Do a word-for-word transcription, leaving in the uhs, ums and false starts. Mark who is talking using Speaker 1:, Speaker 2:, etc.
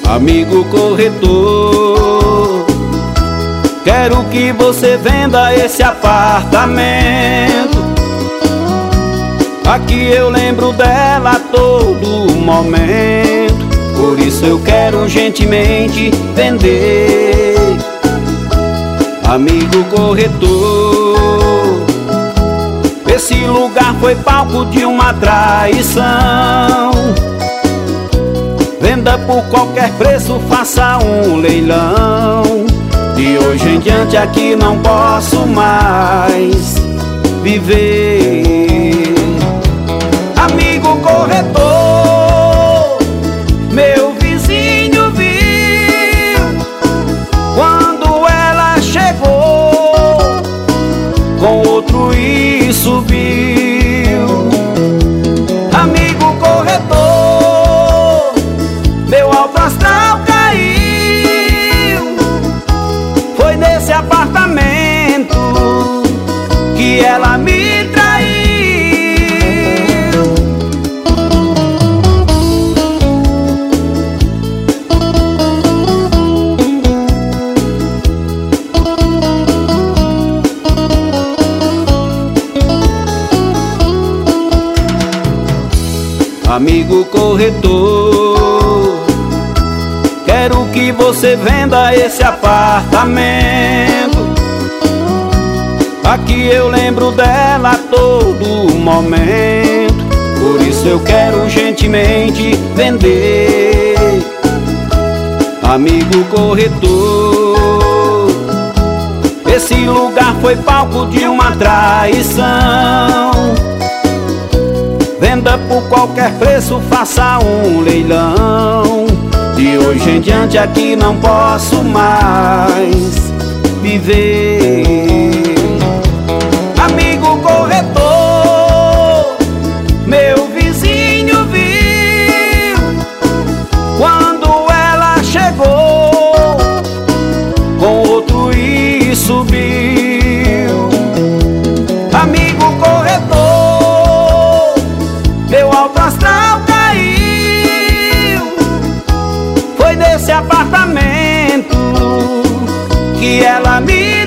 Speaker 1: Amigo corretor, quero que você venda esse apartamento. Aqui eu lembro dela a todo momento, por isso eu quero gentilmente vender. Amigo corretor, esse lugar foi palco de uma traição. Venda por qualquer preço, faça um leilão. De hoje em diante aqui não posso mais viver. Amigo corretor, meu vizinho viu quando ela chegou com outro e subiu. Amigo corretor, meu alto astral caiu. Foi nesse apartamento que ela me traiu. Amigo corretor, quero que você venda esse apartamento. Aqui eu lembro dela a todo momento, por isso eu quero gentilmente vender. Amigo corretor, esse lugar foi palco de uma traição. Venda por qualquer preço, faça um leilão. De hoje em diante aqui não posso mais viver. Amigo corretor, meu vizinho viu quando ela chegou com outro e subiu. Amigo corretor, meu alto astral caiu. Foi nesse apartamento que ela me